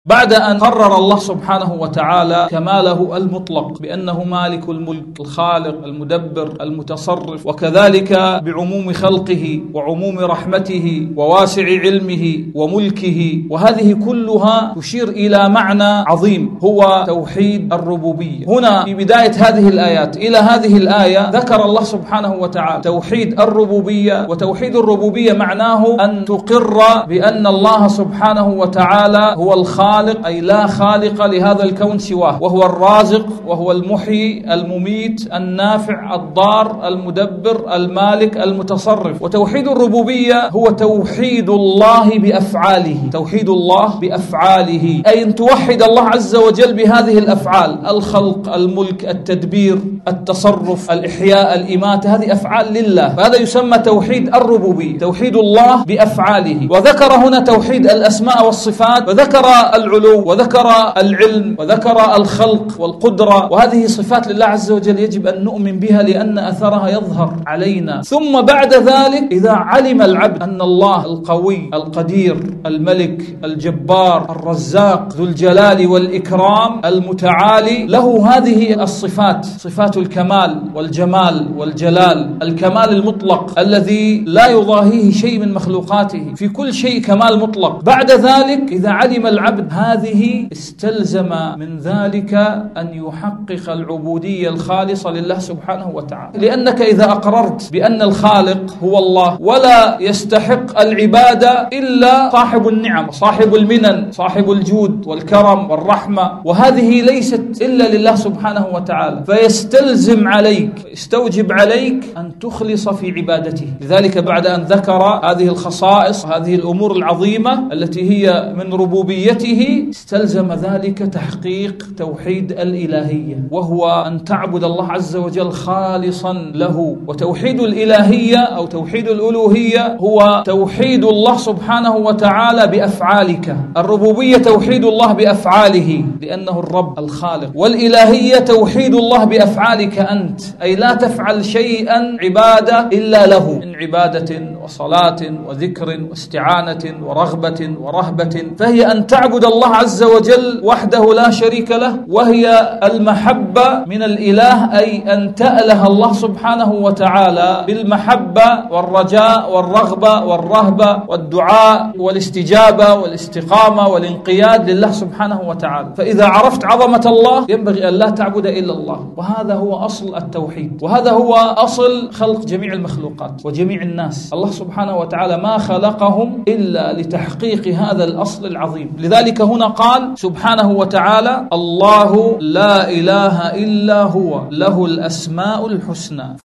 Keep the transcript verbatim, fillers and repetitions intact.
بعد أن قرر الله سبحانه وتعالى كماله المطلق بأنه مالك الملك الخالق المدبر المتصرف، وكذلك بعموم خلقه وعموم رحمته وواسع علمه وملكه، وهذه كلها تشير إلى معنى عظيم هو توحيد الربوبية. هنا في بداية هذه الآيات إلى هذه الآية ذكر الله سبحانه وتعالى توحيد الربوبية، وتوحيد الربوبية معناه أن تقر بأن الله سبحانه وتعالى هو الخالق، أي لا خالق لهذا الكون سواه، وهو الرازق وهو المحيي المميت النافع الضار المدبر المالك المتصرف. وتوحيد الربوبية هو توحيد الله بأفعاله، توحيد الله بأفعاله، أي أن توحد الله عز وجل بهذه الأفعال: الخلق، الملك، التدبير، التصرف، الإحياء، الإماتة، هذه أفعال لله، فهذا يسمى توحيد الربوبية، توحيد الله بأفعاله. وذكر هنا توحيد الأسماء والصفات، وذكر العلو وذكر العلم وذكر الخلق والقدرة، وهذه صفات لله عز وجل يجب أن نؤمن بها لأن أثرها يظهر علينا. ثم بعد ذلك إذا علم العبد أن الله القوي القدير الملك الجبار الرزاق ذو الجلال والإكرام المتعالي له هذه الصفات، صفات الكمال والجمال والجلال، الكمال المطلق الذي لا يضاهيه شيء من مخلوقاته، في كل شيء كمال مطلق. بعد ذلك إذا علم العبد هذه استلزم من ذلك أن يحقق العبودية الخالصة لله سبحانه وتعالى، لأنك إذا أقررت بأن الخالق هو الله ولا يستحق العبادة إلا صاحب النعم صاحب المنن صاحب الجود والكرم والرحمة، وهذه ليست إلا لله سبحانه وتعالى، فيستلزم عليك يستوجب عليك أن تخلص في عبادته. لذلك بعد أن ذكر هذه الخصائص وهذه الأمور العظيمة التي هي من ربوبيته استلزم ذلك تحقيق توحيد الإلهية، وهو أن تعبد الله عز وجل خالصا له. وتوحيد الإلهية أو توحيد الألوهية هو توحيد الله سبحانه وتعالى بأفعالك. الربوبية توحيد الله بأفعاله لأنه الرب الخالق، والإلهية توحيد الله بأفعالك أنت، أي لا تفعل شيئا عبادة إلا له من عبادة وصلاة وذكر واستعانة ورغبة ورهبة، فهي أن تعبد الله عز وجل وحده لا شريك له، وهي المحبة من الإله، أي أن تأله الله سبحانه وتعالى بالمحبة والرجاء والرغبة والرهبة والدعاء والاستجابة والاستقامة والانقياد لله سبحانه وتعالى. فإذا عرفت عظمة الله ينبغي أن لا تعبد إلا الله، وهذا هو أصل التوحيد، وهذا هو أصل خلق جميع المخلوقات وجميع الناس. الله سبحانه وتعالى ما خلقهم إلا لتحقيق هذا الأصل العظيم. لذلك هنا قال سبحانه وتعالى: الله لا إله إلا هو له الأسماء الحسنى.